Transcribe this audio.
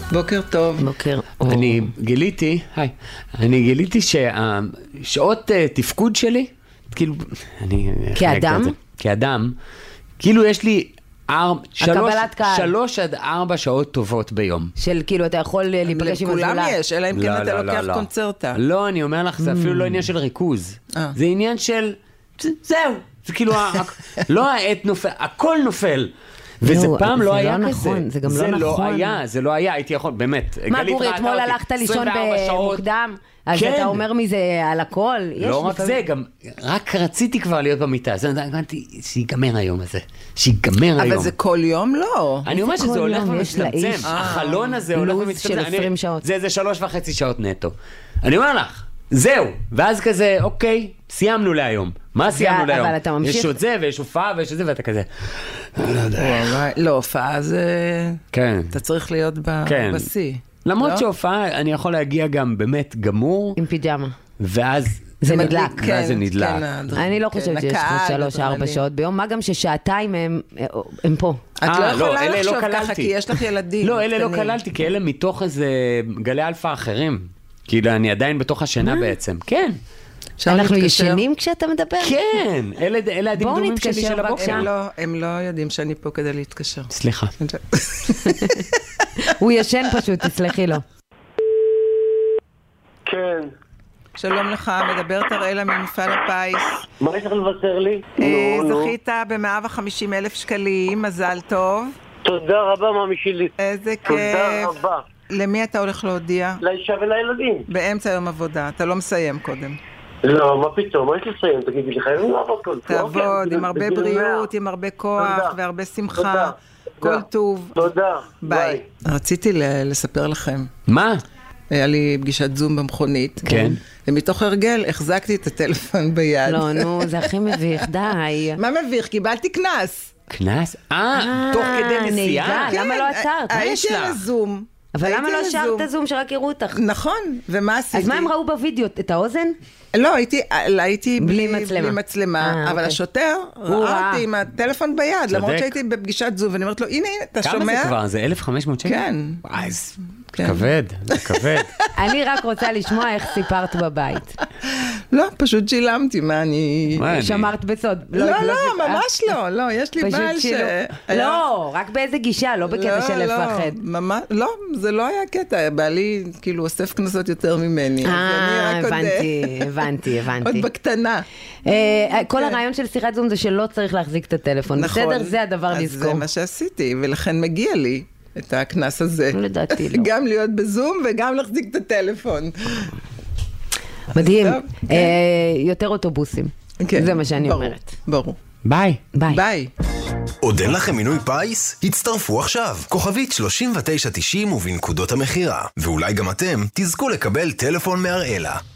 בוקר טוב. בוקר. אני גיליתי שהשעות תפקוד שלי, כאילו, כאדם, כאילו יש לי 3 עד 4 שעות טובות ביום. של כאילו אתה יכול להיפגש עם הזולה. לכולם יש, אלא אם כן אתה לוקח קונצרטה. לא, אני אומר לך, זה אפילו לא עניין של ריכוז. זה עניין של, זהו. זה כאילו, לא העט נופל, הכל נופל. וזה פעם לא היה כזה. זה גם לא נכון. זה לא היה, הייתי יכול, באמת. מה גורי, אתמול הלכת לישון במוקדם? אז אתה אומר מזה על הכל? לא רק זה, גם רק רציתי כבר להיות במיטה. אז אמרתי, שיגמר היום הזה. שיגמר היום. אבל זה כל יום לא. אני אומר שזה הולך ומצטמצם. החלון הזה הולך ומצטמצם. לוז של 20 שעות. זה 3.5 שעות נטו. אני אומר לך, זהו. ואז כזה, אוקיי, סיימנו להיום. מה סיימנו להיום? אבל אתה ממשיך. יש עוד זה, ויש הופעה, ויש זה, ואתה כזה. לא, הופעה זה... כן. אתה צריך להיות בשיא. למרות שהופעה, אני יכול להגיע גם באמת גמור. עם פיג'מה. ואז... זה נדלק. ואז זה נדלק. אני לא חושבת שיש 3-4 שעות ביום, מה גם ששעתיים הם פה. את לא יכולה לחשוב ככה, כי יש לך ילדים. לא, אלה לא כללתי, כי אלה מתוך איזה גלי אלפא אחרים. כאילו, אני עדיין בתוך השינה בעצם. כן. אנחנו ישנים כשאתה מדבר? כן, אלה הדמדומים שלי של הבוקר. הם לא יודעים שאני פה כדי להתקשר. סליחה. הוא ישן פשוט, תסלחי לו. כן. שלום לך, מדברת הראלה ממפעל הפיס. מה יש לך לבשר לי? זכית ב150,000 שקלים, מזל טוב. תודה רבה, מאמי שלי. איזה כיף. תודה רבה. למי אתה הולך להודיע? לאישה ולילדים. באמצע יום עבודה, אתה לא מסיים קודם. לא, מה פתאום, מה יש לסיים? תגידי לי, חייבים לעבוד כל כך. תעבוד, עם הרבה בריאות, עם הרבה כוח והרבה שמחה. כל טוב. תודה. ביי. רציתי לספר לכם. מה? היה לי פגישת זום במכונית. כן. ומתוך הרגל החזקתי את הטלפון ביד. לא, נו, זה הכי מביך, די. מה מביך? קיבלתי קנס. קנס? תוך כדי נסיעה? למה לא עצרת? הייתי על הזום. אבל למה לא שרת זום שרק יראו אותך? נכון, ומה עשיתי? אז מה הם ראו בווידאו? את האוזן? לא, הייתי בלי מצלמה, אבל השוטר ראה אותי עם הטלפון ביד, למרות שהייתי בפגישת זום, ואני אומרת לו, הנה, אתה שומע? כמה זה כבר? זה 1,500 שקל? כן. וואי, זה כבד, זה כבד. אני רק רוצה לשמוע איך סיפרת בבית. לא, פשוט שילמתי, מה אני... שמרת בסוד. לא, ממש לא, לא, יש לי בעל ש... לא, רק באיזה גישה, לא בקטע של לפחד. לא, זה לא היה קטע, בעלי כאילו אוסף כנסות יותר ממני. הבנתי. עוד בקטנה. כל הרעיון של שיחת זום זה שלא צריך להחזיק את הטלפון. בסדר, זה הדבר לזכור. אז זה מה שעשיתי, ולכן מגיע לי את הכנס הזה. לדעתי לא. גם להיות בזום וגם להחזיק את הטלפון. מדהים. יותר אוטובוסים. זה מה שאני אומרת. ברור. ביי. ביי. עוד אין לכם מינוי פייס? הצטרפו עכשיו. כוכבית 3990 ובנקודות המחירה. ואולי גם אתם תזכו לקבל טלפון מהראלה.